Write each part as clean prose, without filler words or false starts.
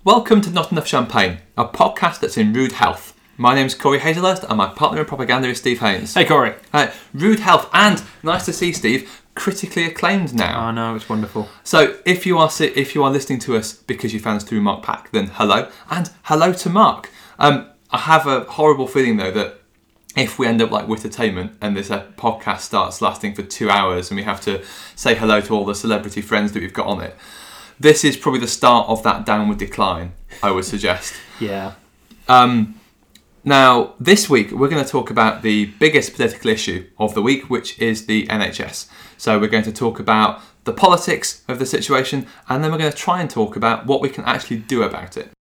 Welcome to Not Enough Champagne, a podcast that's in rude health. My name's Corey Hazelhurst and my partner in propaganda is Steve Haynes. Hey Corey. Hi. Rude health, and nice to see Steve, critically acclaimed now. Oh no, it's wonderful. So if you are listening to us because you found us through Mark Pack, then hello, and hello to Mark. I have a horrible feeling though that if we end up like Wittertainment and this podcast starts lasting for 2 hours and we have to say hello to all the celebrity friends that we've got on it, this is probably the start of that downward decline, I would suggest. Yeah. Now, this week, we're going to talk about the biggest political issue of the week, which is the NHS. So we're going to talk about the politics of the situation, and then we're going to try and talk about what we can actually do about it.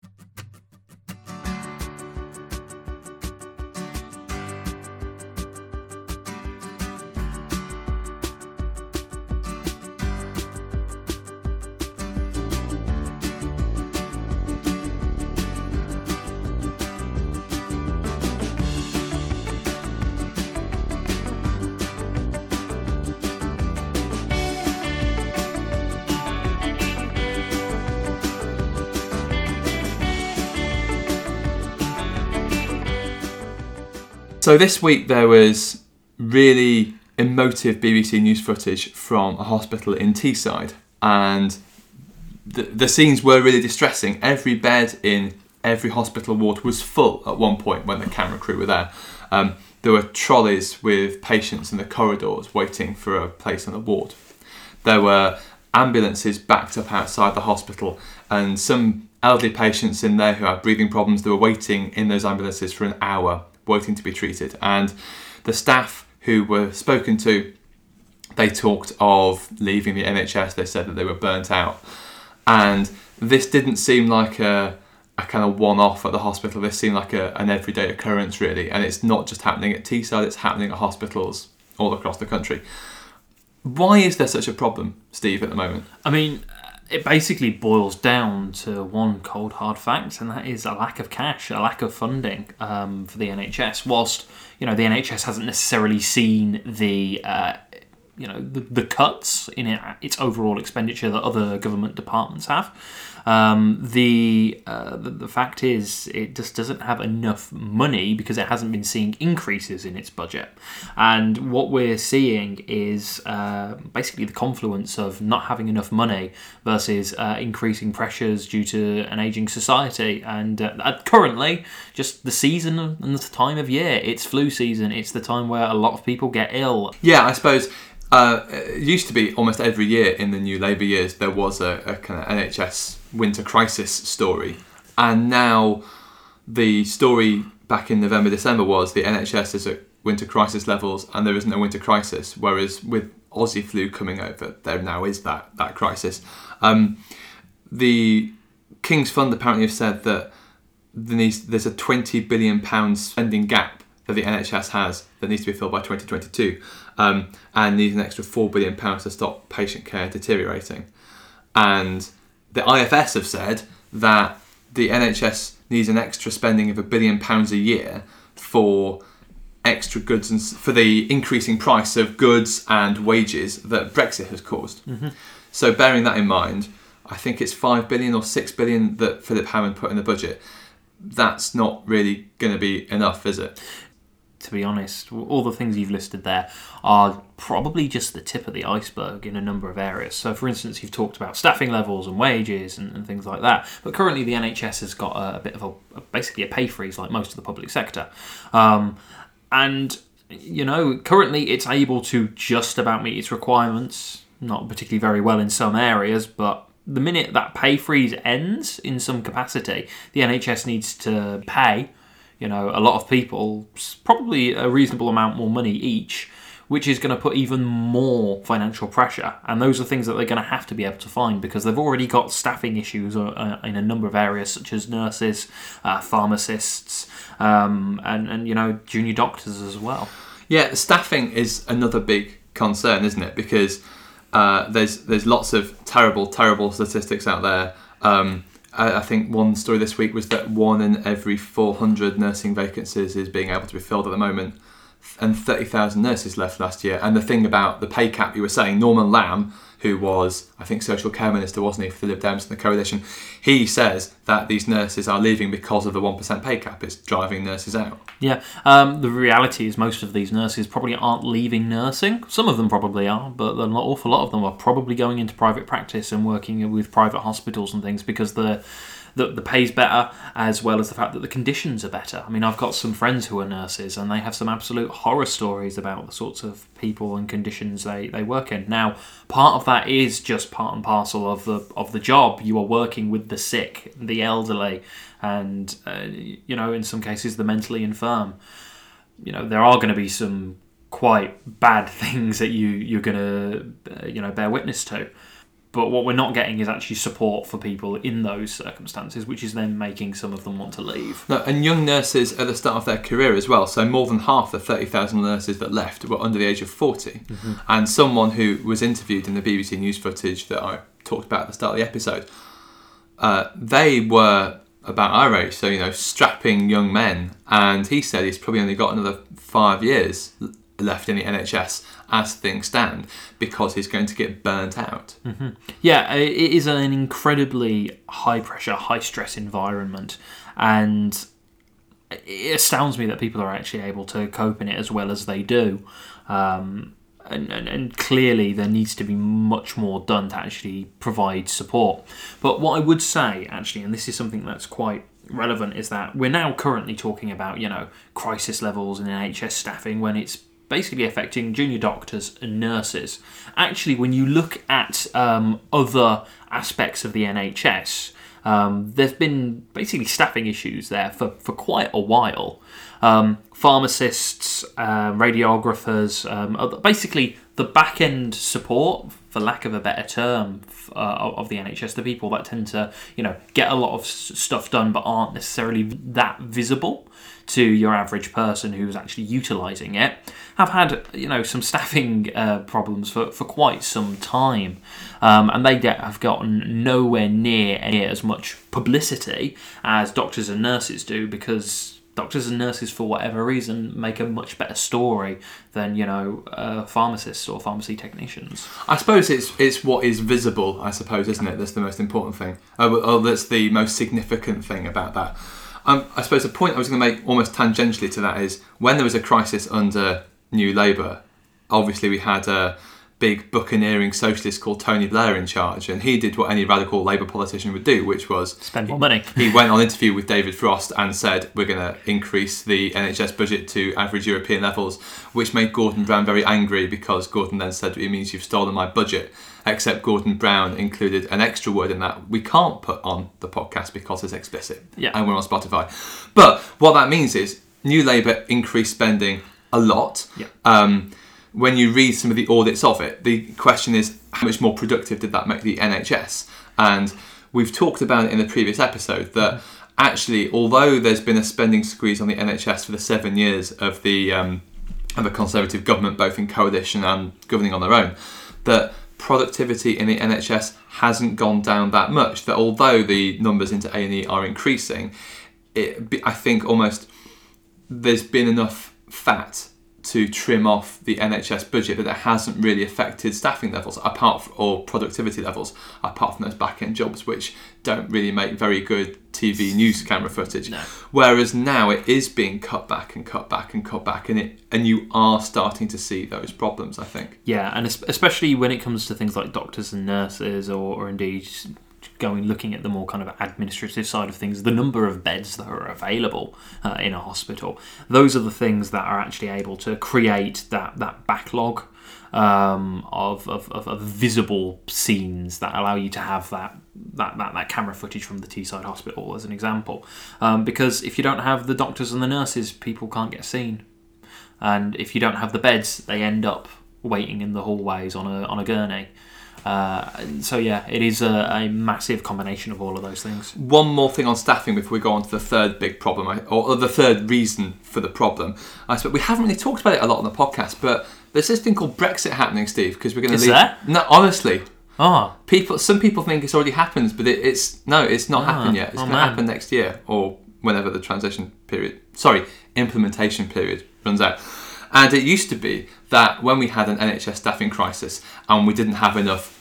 So this week there was really emotive BBC News footage from a hospital in Teesside, and the scenes were really distressing. Every bed in every hospital ward was full at one point when the camera crew were there. There were trolleys with patients in the corridors waiting for a place on the ward. There were ambulances backed up outside the hospital, and some elderly patients in there who had breathing problems, they were waiting in those ambulances for an hour waiting to be treated. And the staff who were spoken to, they talked of leaving the NHS. They said that they were burnt out, and this didn't seem like a kind of one-off at the hospital. This seemed like an everyday occurrence really, and it's not just happening at Teesside, it's happening at hospitals all across the country. Why is there such a problem, Steve, at the moment? I mean, it basically boils down to one cold hard fact, and that is a lack of cash, a lack of funding for the NHS. Whilst the NHS hasn't necessarily seen the cuts in its overall expenditure that other government departments have. The fact is, it just doesn't have enough money because it hasn't been seeing increases in its budget. And what we're seeing is basically the confluence of not having enough money versus increasing pressures due to an ageing society. And currently, just the season and the time of year, it's flu season. It's the time where a lot of people get ill. Yeah, I suppose it used to be almost every year in the new Labour years there was a kind of NHS winter crisis story, and now the story back in November, December was the NHS is at winter crisis levels and there isn't a winter crisis, whereas with Aussie flu coming over, there now is that crisis. The King's Fund apparently have said that there's a £20 billion spending gap that the NHS has that needs to be filled by 2022, and needs an extra £4 billion to stop patient care deteriorating. And the IFS have said that the NHS needs an extra spending of £1 billion a year for extra goods and for the increasing price of goods and wages that Brexit has caused. Mm-hmm. So bearing that in mind, I think it's £5 billion or £6 billion that Philip Hammond put in the budget. That's not really going to be enough, is it? To be honest, all the things you've listed there are probably just the tip of the iceberg in a number of areas. So, for instance, you've talked about staffing levels and wages and things like that. But currently, the NHS has got a bit of basically a pay freeze, like most of the public sector. And currently, it's able to just about meet its requirements. Not particularly very well in some areas, but the minute that pay freeze ends in some capacity, the NHS needs to pay a lot of people, probably a reasonable amount more money each, which is going to put even more financial pressure. And those are things that they're going to have to be able to find because they've already got staffing issues in a number of areas, such as nurses, pharmacists, and junior doctors as well. Yeah, staffing is another big concern, isn't it? Because there's lots of terrible statistics out there. I think one story this week was that 1 in every 400 nursing vacancies is being able to be filled at the moment, and 30,000 nurses left last year. And the thing about the pay cap you were saying, Norman Lamb, who was, I think, Social Care Minister, wasn't he, for the Lib Dems and the Coalition, he says that these nurses are leaving because of the 1% pay cap. It's driving nurses out. Yeah, the reality is most of these nurses probably aren't leaving nursing. Some of them probably are, but an awful lot of them are probably going into private practice and working with private hospitals and things because the pay's better, as well as the fact that the conditions are better. I mean, I've got some friends who are nurses, and they have some absolute horror stories about the sorts of people and conditions they work in. Now, part of that is just part and parcel of the job. You are working with the sick, the elderly, and in some cases the mentally infirm. There are going to be some quite bad things that you're going to bear witness to. But what we're not getting is actually support for people in those circumstances, which is then making some of them want to leave. No, and young nurses at the start of their career as well. So more than half the 30,000 nurses that left were under the age of 40. Mm-hmm. And someone who was interviewed in the BBC News footage that I talked about at the start of the episode, they were about our age, so, strapping young men. And he said he's probably only got another 5 years left in the NHS as things stand, because he's going to get burnt out. Mm-hmm. Yeah, it is an incredibly high-pressure, high-stress environment, and it astounds me that people are actually able to cope in it as well as they do. And clearly there needs to be much more done to actually provide support. But what I would say, actually, and this is something that's quite relevant, is that we're now currently talking about, crisis levels in NHS staffing when it's basically affecting junior doctors and nurses. Actually, when you look at other aspects of the NHS, there's been basically staffing issues there for quite a while. Pharmacists, radiographers, basically the back-end support, for lack of a better term, of the NHS, the people that tend to, get a lot of stuff done but aren't necessarily that visible to your average person who's actually utilising it, have had, some staffing problems for quite some time. And they have gotten nowhere near as much publicity as doctors and nurses do, because doctors and nurses, for whatever reason, make a much better story than, pharmacists or pharmacy technicians. I suppose it's what is visible, I suppose, isn't it? That's the most important thing. That's the most significant thing about that. I suppose the point I was going to make almost tangentially to that is, when there was a crisis under New Labour, obviously we had a big buccaneering socialist called Tony Blair in charge, and he did what any radical Labour politician would do, which was spend more money. He went on an interview with David Frost and said, we're going to increase the NHS budget to average European levels, which made Gordon Brown very angry, because Gordon then said, it means you've stolen my budget. Except Gordon Brown included an extra word in that we can't put on the podcast because it's explicit. Yeah. And we're on Spotify. But what that means is New Labour increased spending a lot. Yeah. When you read some of the audits of it, the question is, how much more productive did that make the NHS? And we've talked about it in the previous episode that actually, although there's been a spending squeeze on the NHS for the 7 years of the Conservative government, both in coalition and governing on their own, that productivity in the NHS hasn't gone down that much. That although the numbers into A&E are increasing, I think almost there's been enough fat to trim off the NHS budget that it hasn't really affected staffing levels or productivity levels, apart from those back-end jobs which don't really make very good TV news camera footage. No. Whereas now it is being cut back and cut back and cut back, and you are starting to see those problems, I think. Yeah, and especially when it comes to things like doctors and nurses, or indeed looking at the more kind of administrative side of things, the number of beds that are available in a hospital, those are the things that are actually able to create that backlog of visible scenes that allow you to have that camera footage from the Teesside Hospital as an example. Because if you don't have the doctors and the nurses, people can't get seen, and if you don't have the beds, they end up waiting in the hallways on a gurney. So yeah, it is a massive combination of all of those things. One more thing on staffing before we go on to the third big problem, or the third reason for the problem. I suppose we haven't really talked about it a lot on the podcast, but there's this thing called Brexit happening, Steve, because we're going to leave. Is there? No, honestly. Oh. Some people think it's already happened, but it's not happened yet. It's going to happen next year, or whenever the implementation period runs out. And it used to be that when we had an NHS staffing crisis and we didn't have enough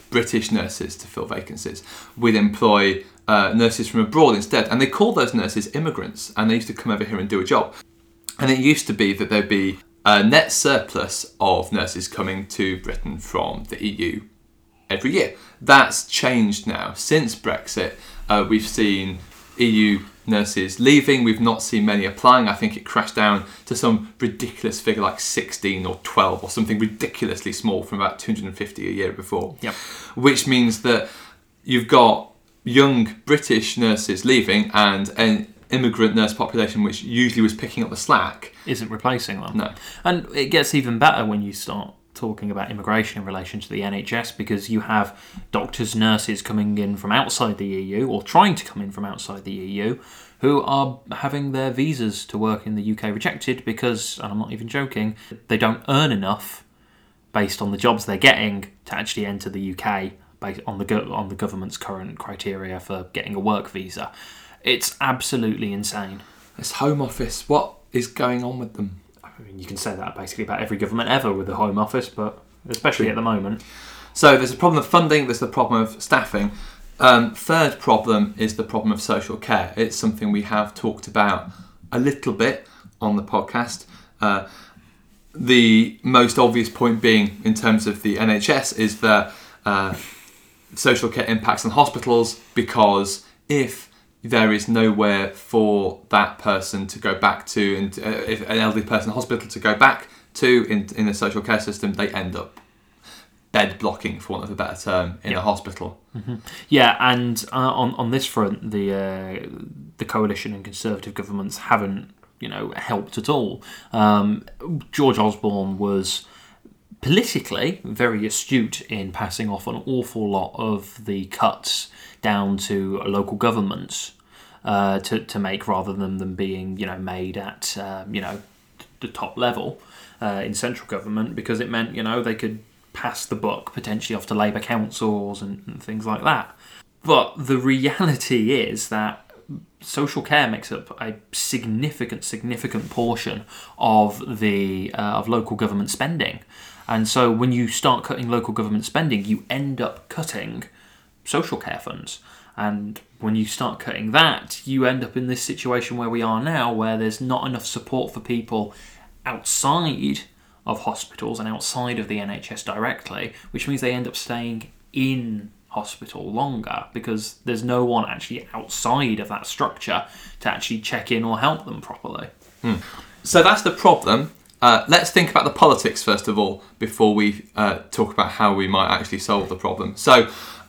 British nurses to fill vacancies. We'd employ nurses from abroad instead, and they called those nurses immigrants, and they used to come over here and do a job. And it used to be that there'd be a net surplus of nurses coming to Britain from the EU every year. That's changed now. Since Brexit, we've seen EU nurses leaving. We've not seen many applying. I think it crashed down to some ridiculous figure like 16 or 12 or something ridiculously small from about 250 a year before. Yep. Which means that you've got young British nurses leaving and an immigrant nurse population which usually was picking up the slack isn't replacing them. No. And it gets even better when you start talking about immigration in relation to the NHS, because you have doctors, nurses coming in from outside the EU, or trying to come in from outside the EU, who are having their visas to work in the UK rejected because, and I'm not even joking, they don't earn enough based on the jobs they're getting to actually enter the UK based on the government's current criteria for getting a work visa. It's absolutely insane. This Home Office, what is going on with them? I mean, you can say that basically about every government ever with the Home Office, but especially at the moment. So there's a problem of funding, there's the problem of staffing. Third problem is the problem of social care. It's something we have talked about a little bit on the podcast. The most obvious point being, in terms of the NHS, is that social care impacts on hospitals, because if there is nowhere for that person to go back to, and if an elderly person in hospital to go back to in the social care system, they end up bed blocking, for want of a better term, in a hospital. Mm-hmm. Yeah, and on this front, the coalition and Conservative governments haven't, helped at all. George Osborne was politically very astute in passing off an awful lot of the cuts down to local governments to make, rather than them being made at the top level in central government, because it meant they could pass the buck potentially off to Labour councils and things like that. But the reality is that social care makes up a significant portion of the of local government spending. And so when you start cutting local government spending, you end up cutting social care funds. And when you start cutting that, you end up in this situation where we are now, where there's not enough support for people outside of hospitals and outside of the NHS directly, which means they end up staying in hospital longer because there's no one actually outside of that structure to actually check in or help them properly. So that's the problem. Let's think about the politics first of all before we talk about how we might actually solve the problem. So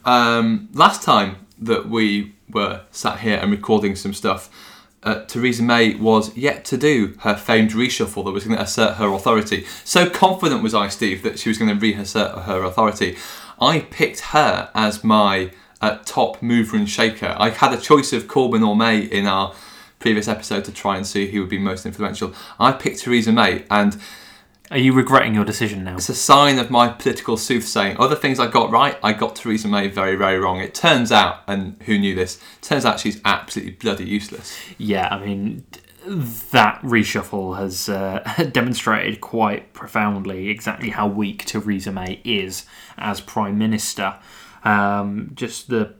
last time that we were sat here and recording some stuff, Theresa May was yet to do her famed reshuffle that was going to assert her authority. So confident was I, Steve, that she was going to reassert her authority. I picked her as my top mover and shaker. I had a choice of Corbyn or May in our previous episode to try and see who would be most influential. I picked Theresa May, and are you regretting your decision now? It's a sign of my political soothsaying. Other things I got right, I got Theresa May very, very wrong. It turns out, and who knew this, turns out she's absolutely bloody useless. Yeah, I mean, that reshuffle has demonstrated quite profoundly exactly how weak Theresa May is as Prime Minister. Just the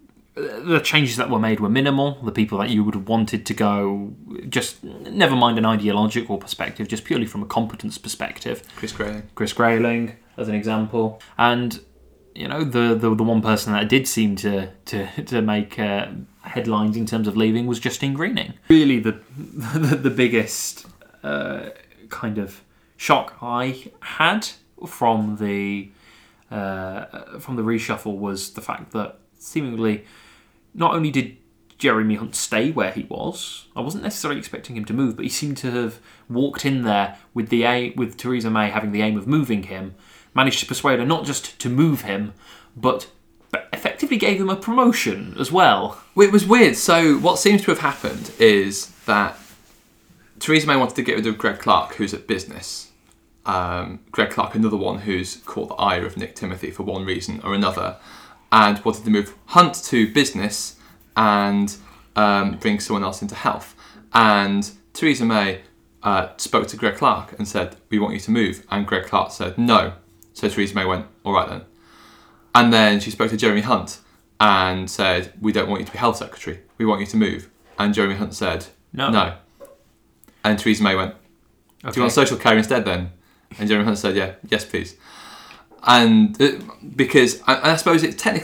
changes that were made were minimal. The people that you would have wanted to go, just never mind an ideological perspective, just purely from a competence perspective. Chris Grayling, as an example. And, the one person that did seem to make headlines in terms of leaving was Justine Greening. Really the biggest kind of shock I had from the reshuffle was the fact that seemingly not only did Jeremy Hunt stay where he was, I wasn't necessarily expecting him to move, but he seemed to have walked in there with Theresa May having the aim of moving him, managed to persuade her not just to move him, but effectively gave him a promotion as well. It was weird. So what seems to have happened is that Theresa May wanted to get rid of Greg Clark, who's at business. Greg Clark, another one who's caught the ire of Nick Timothy for one reason or another, and wanted to move Hunt to business and bring someone else into health. And Theresa May spoke to Greg Clark and said, "We want you to move." And Greg Clark said, "No." So Theresa May went, "All right then." And then she spoke to Jeremy Hunt and said, we don't want you to be health secretary. We want you to move. And Jeremy Hunt said, no. And Theresa May went, do you want social care instead then? And Jeremy Hunt said, yes please. And because I suppose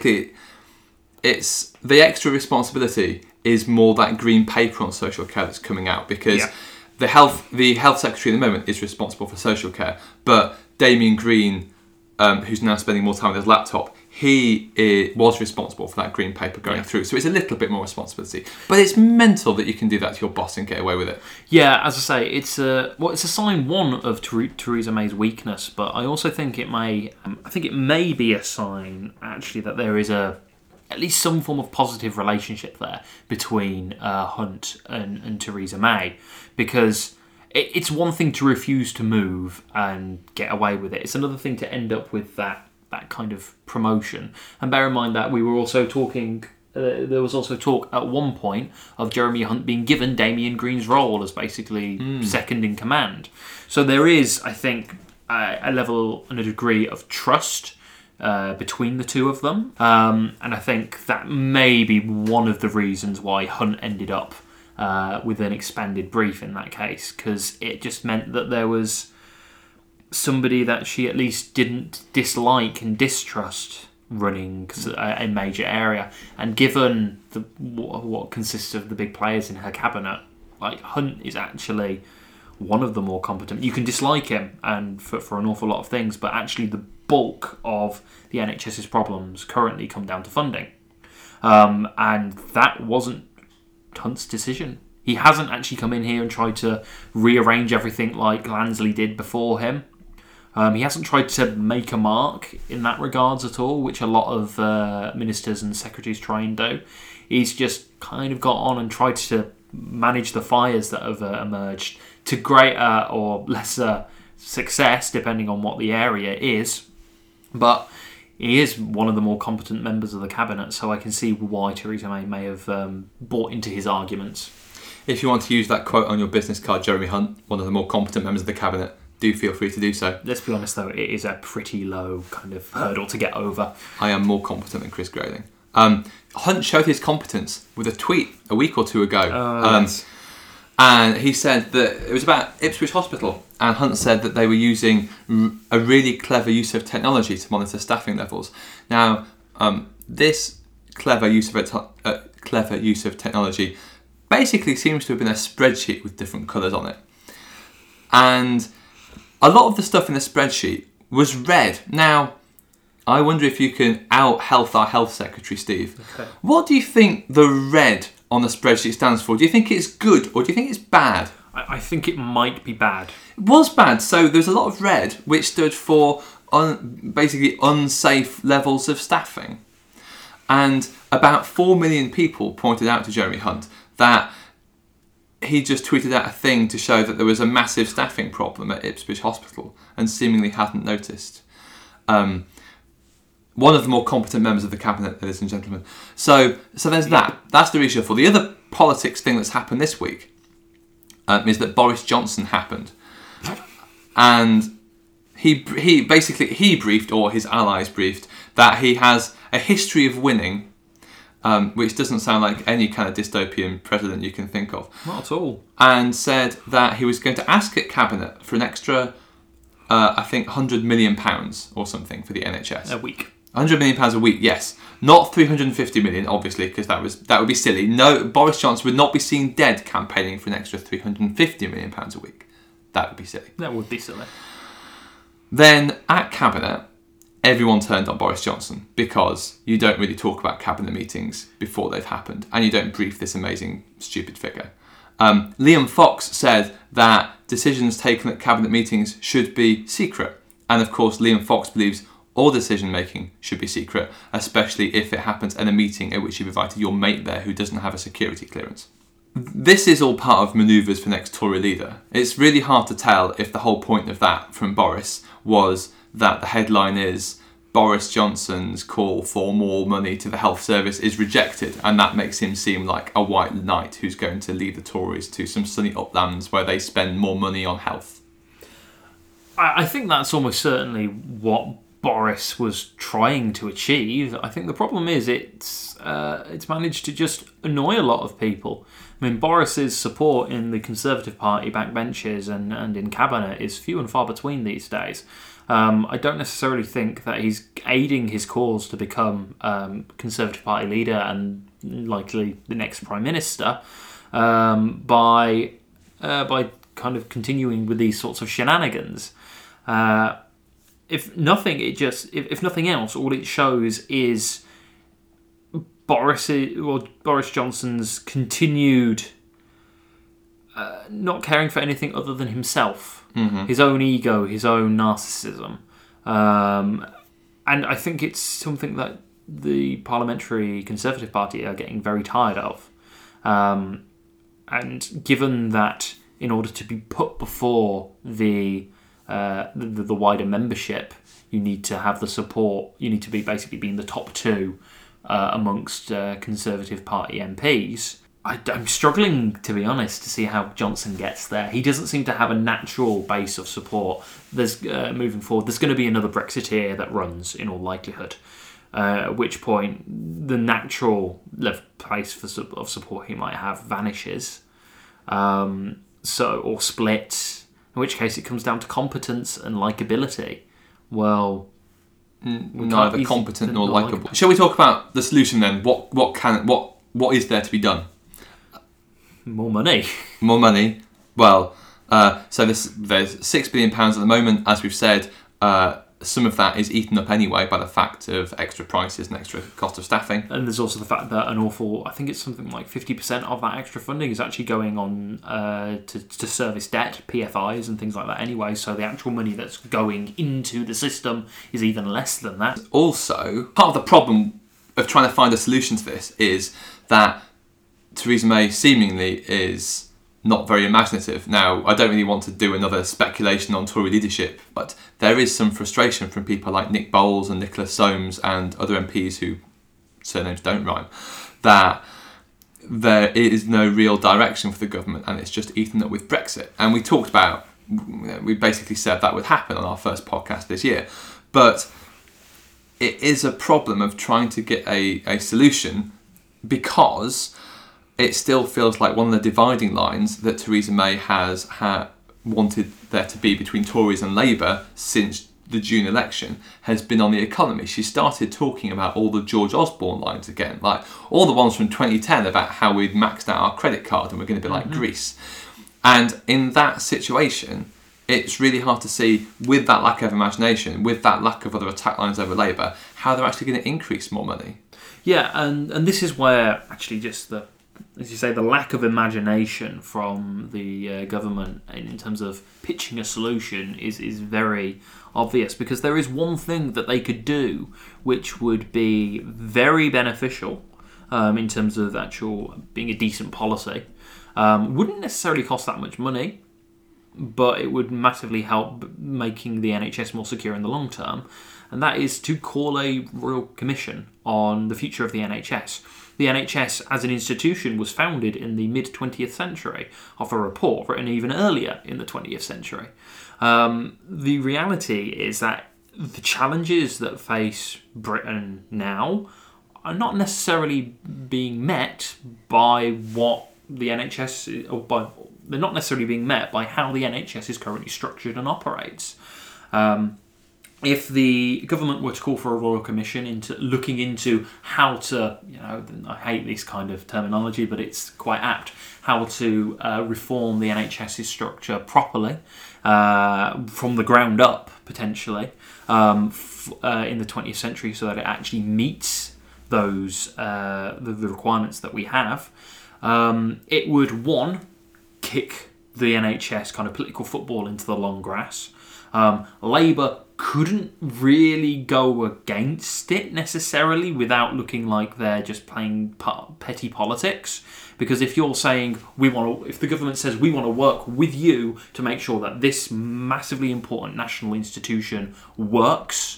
it's the extra responsibility is more that green paper on social care that's coming out, because the health secretary at the moment is responsible for social care, but Damien Green, who's now spending more time with his laptop, he was responsible for that green paper going through. So it's a little bit more responsibility. But it's mental that you can do that to your boss and get away with it. Yeah, as I say, it's a sign one of Theresa May's weakness, but I also think it may be a sign actually that there is at least some form of positive relationship there between Hunt and Theresa May, because it's one thing to refuse to move and get away with it. It's another thing to end up with that kind of promotion. And bear in mind that we were also talking, there was also talk at one point of Jeremy Hunt being given Damien Green's role as basically second in command. So there is, I think, a level and a degree of trust between the two of them. And I think that may be one of the reasons why Hunt ended up with an expanded brief in that case, because it just meant that there was somebody that she at least didn't dislike and distrust running a major area. And given what consists of the big players in her cabinet, like Hunt is actually one of the more competent. You can dislike him and for an awful lot of things, but actually the bulk of the NHS's problems currently come down to funding. And that wasn't Hunt's decision. He hasn't actually come in here and tried to rearrange everything like Lansley did before him. He hasn't tried to make a mark in that regards at all, which a lot of ministers and secretaries try and do. He's just kind of got on and tried to manage the fires that have emerged to greater or lesser success, depending on what the area is. But he is one of the more competent members of the cabinet, so I can see why Theresa May have bought into his arguments. If you want to use that quote on your business card, Jeremy Hunt, one of the more competent members of the cabinet, do feel free to do so. Let's be honest though, it is a pretty low kind of hurdle to get over. I am more competent than Chris Grayling. Hunt showed his competence with a tweet a week or two ago. Yes. And he said that it was about Ipswich Hospital, and Hunt said that they were using a really clever use of technology to monitor staffing levels. Now, this clever use of technology basically seems to have been a spreadsheet with different colours on it. And a lot of the stuff in the spreadsheet was red. Now, I wonder if you can out-health our health secretary, Steve. Okay. What do you think the red on the spreadsheet stands for? Do you think it's good or do you think it's bad? I think it might be bad. It was bad. So there's a lot of red, which stood for basically unsafe levels of staffing. And about 4 million people pointed out to Jeremy Hunt that he just tweeted out a thing to show that there was a massive staffing problem at Ipswich Hospital and seemingly hadn't noticed. One of the more competent members of the cabinet, ladies and gentlemen. So there's that. That's the reshuffle. The other politics thing that's happened this week is that Boris Johnson happened, and he briefed, or his allies briefed, that he has a history of winning, which doesn't sound like any kind of dystopian president you can think of. Not at all. And said that he was going to ask at cabinet for an extra, I think, £100 million or something for the NHS. A week. £100 million a week, yes. Not 350 million, obviously, because that would be silly. No, Boris Johnson would not be seen dead campaigning for an extra 350 million pounds a week. That would be silly. That would be silly. Then at cabinet, everyone turned on Boris Johnson because you don't really talk about cabinet meetings before they've happened, and you don't brief this amazing stupid figure. Liam Fox said that decisions taken at cabinet meetings should be secret, and of course Liam Fox believes all decision making should be secret, especially if it happens at a meeting at which you've invited your mate there who doesn't have a security clearance. This is all part of manoeuvres for next Tory leader. It's really hard to tell if the whole point of that from Boris was that the headline is Boris Johnson's call for more money to the health service is rejected, and that makes him seem like a white knight who's going to lead the Tories to some sunny uplands where they spend more money on health. I think that's almost certainly what Boris was trying to achieve. I think the problem is it's managed to just annoy a lot of people. I mean, Boris's support in the Conservative Party backbenches and in cabinet is few and far between these days. I don't necessarily think that he's aiding his cause to become Conservative Party leader and likely the next Prime Minister by kind of continuing with these sorts of shenanigans. If nothing else, all it shows is Boris Johnson's continued not caring for anything other than himself, his own ego, his own narcissism, and I think it's something that the Parliamentary Conservative Party are getting very tired of. And given that, in order to be put before the wider membership, you need to have the support. You need to be basically being the top two amongst Conservative Party MPs. I'm struggling, to be honest, to see how Johnson gets there. He doesn't seem to have a natural base of support. There's moving forward. There's going to be another Brexiteer that runs, in all likelihood. At which point, the natural place of support he might have vanishes. Or splits. In which case, it comes down to competence and likability. Well, neither competent nor likable. Shall we talk about the solution then? What is there to be done? More money. More money. Well, so there's £6 billion at the moment, as we've said. Some of that is eaten up anyway by the fact of extra prices and extra cost of staffing. And there's also the fact that I think it's something like 50% of that extra funding is actually going on to service debt, PFIs and things like that anyway. So the actual money that's going into the system is even less than that. Also, part of the problem of trying to find a solution to this is that Theresa May seemingly is not very imaginative. Now, I don't really want to do another speculation on Tory leadership, but there is some frustration from people like Nick Bowles and Nicholas Soames and other MPs who surnames don't rhyme, that there is no real direction for the government and it's just eaten up with Brexit. And we basically said that would happen on our first podcast this year. But it is a problem of trying to get a solution, because it still feels like one of the dividing lines that Theresa May has wanted there to be between Tories and Labour since the June election has been on the economy. She started talking about all the George Osborne lines again, like all the ones from 2010 about how we'd maxed out our credit card and we're going to be like Greece. And in that situation, it's really hard to see, with that lack of imagination, with that lack of other attack lines over Labour, how they're actually going to increase more money. Yeah, and this is where actually just as you say, the lack of imagination from the government in terms of pitching a solution is very obvious, because there is one thing that they could do which would be very beneficial in terms of actual being a decent policy. Wouldn't necessarily cost that much money, but it would massively help making the NHS more secure in the long term, and that is to call a royal commission on the future of the NHS. The NHS as an institution was founded in the mid-20th century off a report written even earlier in the 20th century. The reality is that the challenges that face Britain now are not necessarily being met by what the NHS, they're not necessarily being met by how the NHS is currently structured and operates. If the government were to call for a royal commission into looking into how to, I hate this kind of terminology, but it's quite apt, how to reform the NHS's structure properly from the ground up, potentially, in the 20th century, so that it actually meets those the requirements that we have, it would, one, kick the NHS kind of political football into the long grass. Labour couldn't really go against it necessarily without looking like they're just playing petty politics. Because if you're saying if the government says we want to work with you to make sure that this massively important national institution works,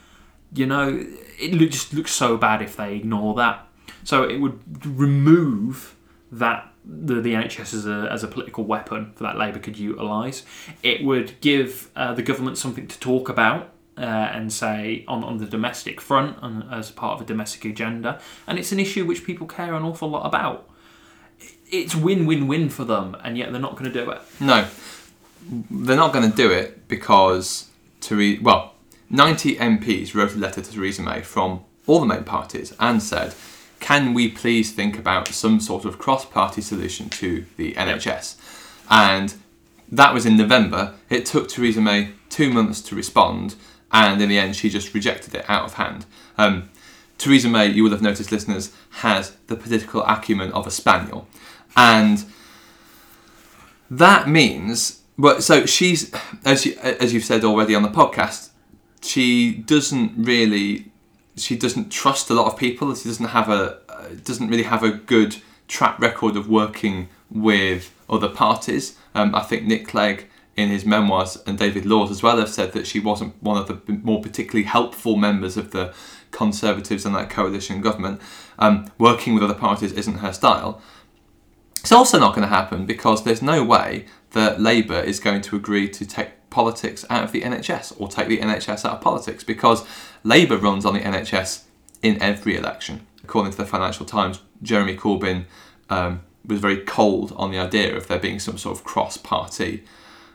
it just looks so bad if they ignore that. So it would remove that the NHS as a political weapon that Labour could utilise. It would give the government something to talk about and say on the domestic front and as part of a domestic agenda, and it's an issue which people care an awful lot about. It's win-win-win for them, and yet they're not going to do it. No, they're not going to do it because 90 MPs wrote a letter to Theresa May from all the main parties and said, can we please think about some sort of cross-party solution to the NHS? And that was in November. It took Theresa May 2 months to respond, and in the end she just rejected it out of hand. Theresa May, you will have noticed, listeners, has the political acumen of a spaniel. And that means, so she's, as you've said already on the podcast, she doesn't trust a lot of people. She doesn't really have a good track record of working with other parties. I think Nick Clegg in his memoirs and David Laws as well have said that she wasn't one of the more particularly helpful members of the Conservatives and that coalition government. Working with other parties isn't her style. It's also not going to happen because there's no way that Labour is going to agree to take politics out of the NHS or take the NHS out of politics, because Labour runs on the NHS in every election. According to the Financial Times, Jeremy Corbyn was very cold on the idea of there being some sort of cross-party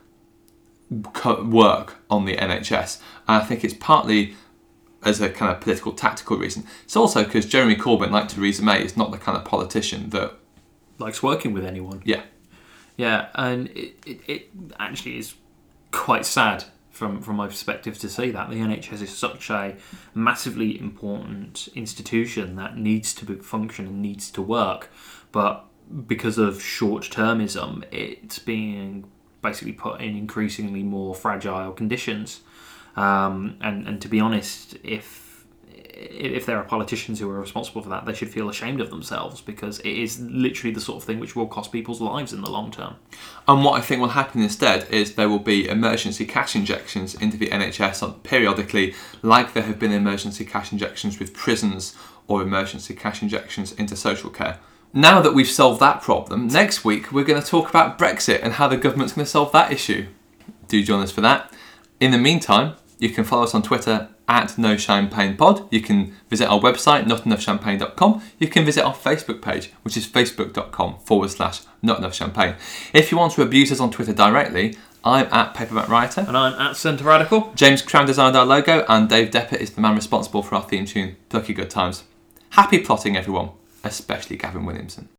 work on the NHS. And I think it's partly as a kind of political tactical reason. It's also because Jeremy Corbyn, like Theresa May, is not the kind of politician that likes working with anyone. Yeah. Yeah, and it actually is quite sad from my perspective to see that. The NHS is such a massively important institution that needs to function and needs to work, but because of short-termism, it's being basically put in increasingly more fragile conditions. And to be honest, if there are politicians who are responsible for that, they should feel ashamed of themselves, because it is literally the sort of thing which will cost people's lives in the long term. And what I think will happen instead is there will be emergency cash injections into the NHS periodically, like there have been emergency cash injections with prisons or emergency cash injections into social care. Now that we've solved that problem, next week we're going to talk about Brexit and how the government's going to solve that issue. Do join us for that. In the meantime, you can follow us on Twitter @NoChampagnePod. You can visit our website, notenoughchampagne.com. You can visit our Facebook page, which is facebook.com/notenoughchampagne. If you want to abuse us on Twitter directly, I'm @PaperbackWriter. And I'm @Centre Radical. James Crown designed our logo, and Dave Deppert is the man responsible for our theme tune, Plucky Good Times. Happy plotting, everyone, especially Gavin Williamson.